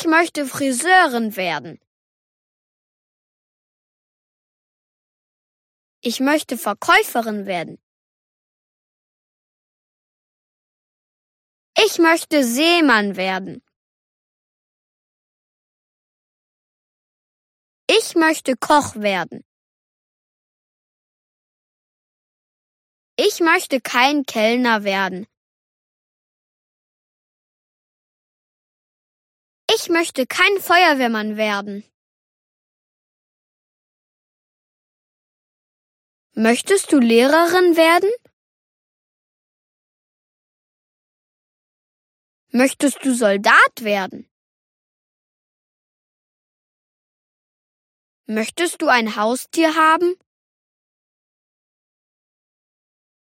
Ich möchte Friseurin werden. Ich möchte Verkäuferin werden. Ich möchte Seemann werden. Ich möchte Koch werden. Ich möchte kein Kellner werden. Ich möchte kein Feuerwehrmann werden. Möchtest du Lehrerin werden? Möchtest du Soldat werden? Möchtest du ein Haustier haben?